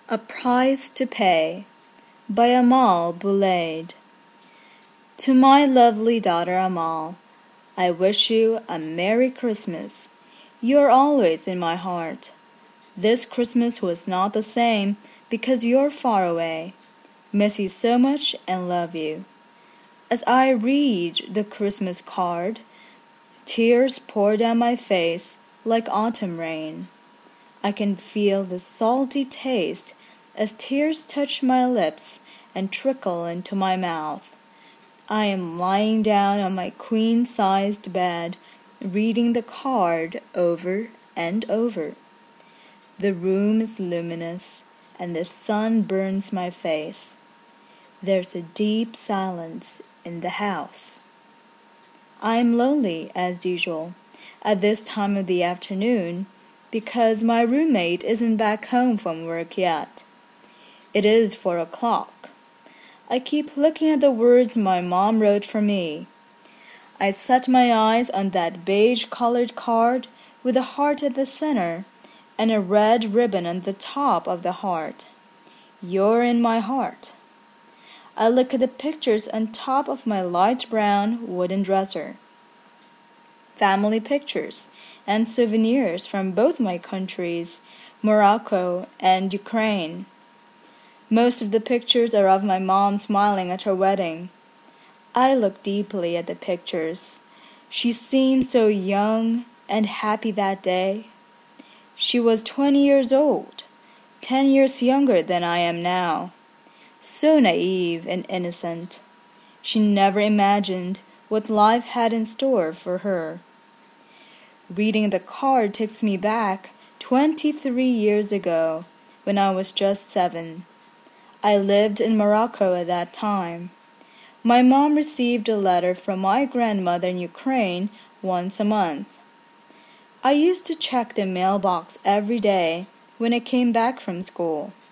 A Price to Pay by Amal Bouled. To my lovely daughter Amal, I wish you a Merry Christmas. You are always in my heart. This Christmas was not the same because you're far away. Miss you so much and love you. As I read the Christmas card, tears pour down my face like autumn rain. I can feel the salty taste as tears touch my lips and trickle into my mouth. I am lying down on my queen-sized bed, reading the card over and over. The room is luminous, and the sun burns my face. There's a deep silence in the house. I am lonely, as usual, at this time of the afternoon, because my roommate isn't back home from work yet. It is 4 o'clock. I keep looking at the words my mom wrote for me. I set my eyes on that beige-colored card with a heart at the center and a red ribbon on the top of the heart. You're in my heart. I look at the pictures on top of my light brown wooden dresser. Family pictures and souvenirs from both my countries, Morocco and Ukraine. Most of the pictures are of my mom smiling at her wedding. I look deeply at the pictures. She seemed so young and happy that day. She was 20 years old, 10 years younger than I am now. So naive and innocent. She never imagined what life had in store for her. Reading the card takes me back 23 years ago, when I was just 7. I lived in Morocco at that time. My mom received a letter from my grandmother in Ukraine once a month. I used to check the mailbox every day when I came back from school.